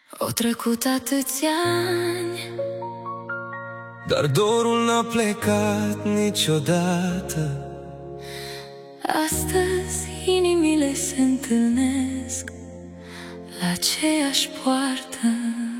Au trecut atâția ani, dar dorul n-a plecat niciodată. astăzi inimile se întâlnesc la aceeași poartă.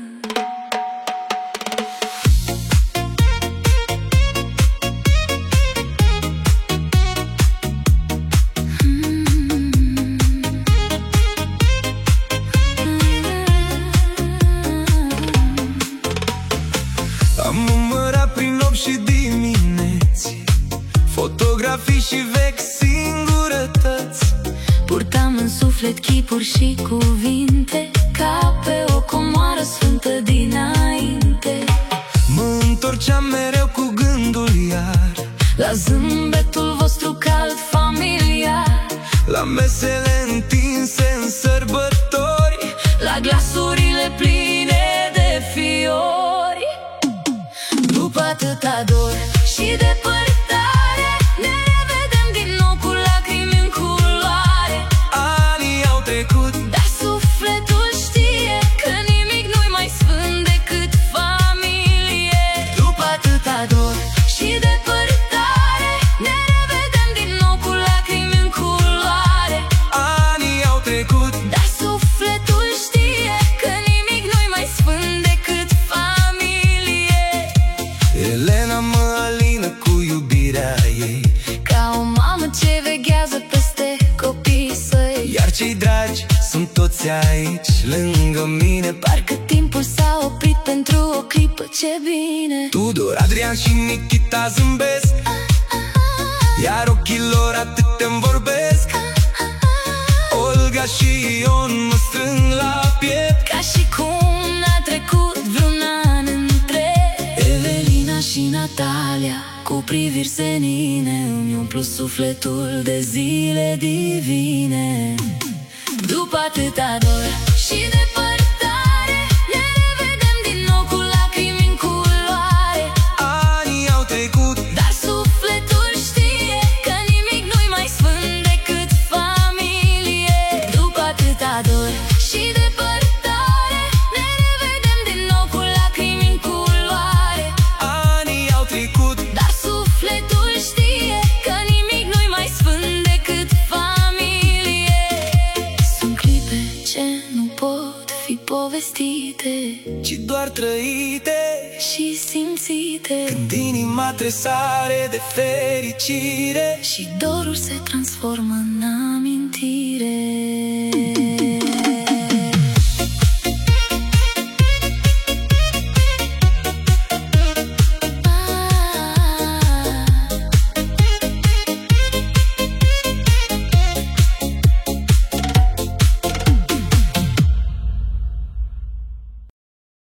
Am numărat prin nopți și dimineți, fotografii și vechi singurătăți. Purtam în suflet chipuri și cuvinte, ca pe o comoară sfântă dinainte. Mă întorceam mereu cu gândul iar la zâmbetul vostru cald familiar, la mesele întinse în sărbători, la glasurile pline de fiori. După atâta dor și depărtare, ne revedem din nou cu lacrimi în culoare. Anii au trecut, dar sufletul știe că nimic nu-i mai sfânt decât familie. După atâta dor și depărtare, ne revedem din nou cu lacrimi în culoare. anii au trecut, dar sufletul știe că nimic nu-i mai sfânt decât familie. Elena mă alină cu iubirea ei, ca o mamă ce veghează peste copiii săi. iar cei dragi sunt toți aici lângă mine. Parcă timpul s-a oprit pentru o clipă, ce bine. Tudor, Adrian și Nikita zâmbesc, iar ochii lor atât îmi vorbesc. Olga și Ion mă strâng la piept, Ca și cum n-a trecut vreun an între. Evelina și Natalia, cu priviri senine, îmi umplu sufletul de zile divine. După atâta dor și depărtare, ne revedem din nou cu lacrimi în culoare. anii au trecut, dar sufletul știe că nimic nu-i mai sfânt decât familie. După atâta dor și depărtare, ne revedem din nou cu lacrimi în culoare. anii au trecut, dar sufletul știe că nimic nu-i mai sfânt decât familie. Sunt clipe ce nu pot fi povestite ci doar trăite, și simțite, când inima tresare de fericire și dorul se transformă în